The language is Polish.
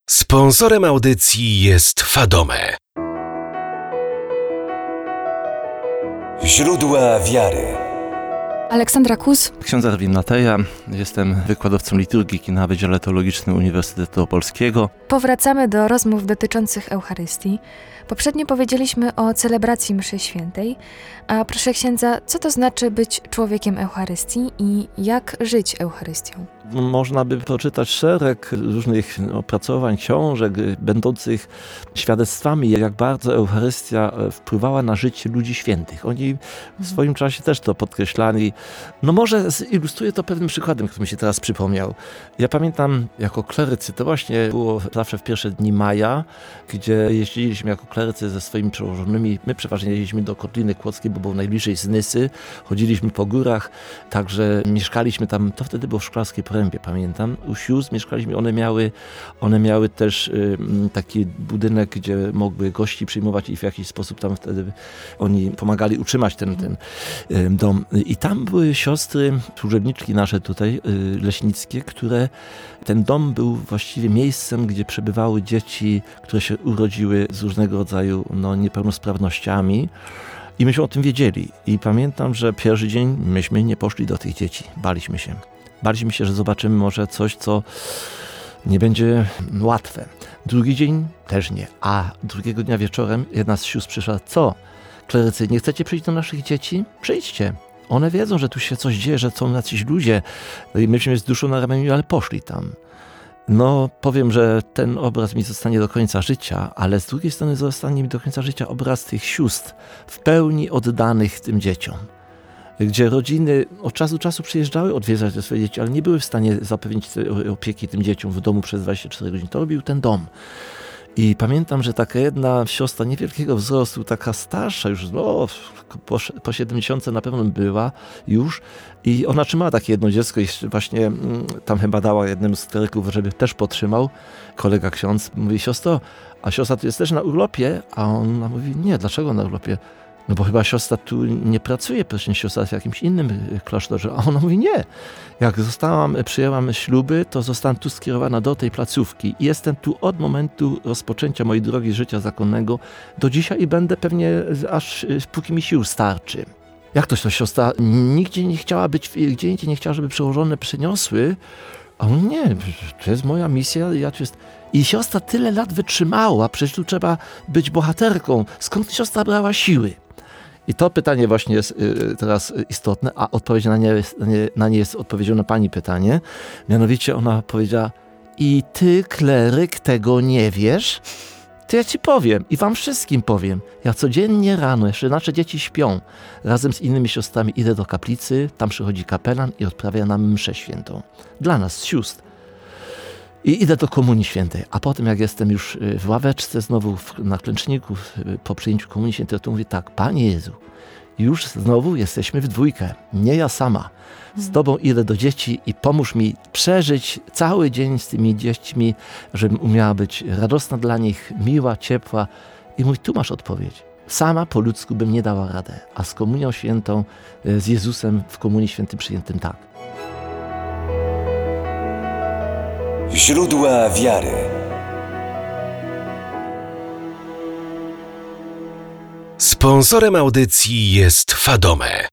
Sponsorem audycji jest Fadome. Źródła wiary. Aleksandra Kus. Ksiądz Erwin Nateja, jestem wykładowcą liturgiki na Wydziale Teologicznym Uniwersytetu Opolskiego. Powracamy do rozmów dotyczących Eucharystii. Poprzednio powiedzieliśmy o celebracji mszy świętej, a proszę księdza, co to znaczy być człowiekiem Eucharystii i jak żyć Eucharystią? Można by przeczytać szereg różnych opracowań, książek, będących świadectwami, jak bardzo Eucharystia wpływała na życie ludzi świętych. Oni w swoim czasie też to podkreślali. No może zilustruję to pewnym przykładem, który mi się teraz przypomniał. Ja pamiętam jako klerycy, to właśnie było zawsze w pierwsze dni maja, gdzie jeździliśmy jako klerycy ze swoimi przełożonymi. My przeważnie jeździliśmy do Kotliny Kłodzkiej, bo było najbliżej z Nysy. Chodziliśmy po górach, także mieszkaliśmy tam, to wtedy było w Szklarskiej Porębie, pamiętam. U sióstr mieszkaliśmy, one miały też taki budynek, gdzie mogły gości przyjmować i w jakiś sposób tam wtedy oni pomagali utrzymać ten dom. I tam były siostry, służebniczki nasze tutaj, leśnickie, które ten dom był właściwie miejscem, gdzie przebywały dzieci, które się urodziły z różnego rodzaju niepełnosprawnościami. I myśmy o tym wiedzieli. I pamiętam, że pierwszy dzień myśmy nie poszli do tych dzieci. Baliśmy się. Baliśmy się, że zobaczymy może coś, co nie będzie łatwe. Drugi dzień też nie. A drugiego dnia wieczorem jedna z sióstr przyszła. Co? Klerycy, nie chcecie przyjść do naszych dzieci? Przyjdźcie. One wiedzą, że tu się coś dzieje, że są jacyś ludzie. I myśmy z duszą na ramieniu, ale poszli tam. No, powiem, że ten obraz mi zostanie do końca życia, ale z drugiej strony zostanie mi do końca życia obraz tych sióstr w pełni oddanych tym dzieciom. Gdzie rodziny od czasu do czasu przyjeżdżały odwiedzać te swoje dzieci, ale nie były w stanie zapewnić opieki tym dzieciom w domu przez 24 godziny. To robił ten dom. I pamiętam, że taka jedna siostra niewielkiego wzrostu, taka starsza już, po 70 na pewno była już, i ona trzymała takie jedno dziecko i właśnie tam chyba dała jednemu z kleryków, żeby też potrzymał. Kolega ksiądz mówi: siostro, a siostra tu jest też na urlopie? A ona mówi: nie, dlaczego na urlopie? No bo chyba siostra tu nie pracuje, proszę, siostra w jakimś innym klasztorze. A ona mówi: nie. Jak przyjęłam śluby, to zostałam tu skierowana do tej placówki. I jestem tu od momentu rozpoczęcia mojej drogi życia zakonnego do dzisiaj i będę pewnie aż póki mi sił starczy. Jak to siostra nigdzie nie chciała być, gdzie indziej nie chciała, żeby przełożone przyniosły? A on: nie, to jest moja misja, ja tu jest... I siostra tyle lat wytrzymała, przecież tu trzeba być bohaterką. Skąd siostra brała siły? I to pytanie właśnie jest teraz istotne, a odpowiedź na nie jest odpowiedzią na pani pytanie. Mianowicie ona powiedziała: i ty, kleryk, tego nie wiesz? To ja ci powiem i wam wszystkim powiem. Ja codziennie rano, jeszcze nasze dzieci śpią, razem z innymi siostrami idę do kaplicy, tam przychodzi kapelan i odprawia nam mszę świętą. Dla nas, sióstr. I idę do Komunii Świętej, a potem jak jestem już w ławeczce znowu na klęczniku po przyjęciu Komunii Świętej, to mówię tak: Panie Jezu, już znowu jesteśmy w dwójkę, nie ja sama. Z Tobą idę do dzieci i pomóż mi przeżyć cały dzień z tymi dziećmi, żebym umiała być radosna dla nich, miła, ciepła. I mówi: tu masz odpowiedź. Sama po ludzku bym nie dała radę, a z Komunią Świętą, z Jezusem w Komunii Świętej przyjętym tak. Źródła wiary. Sponsorem audycji jest Fadome.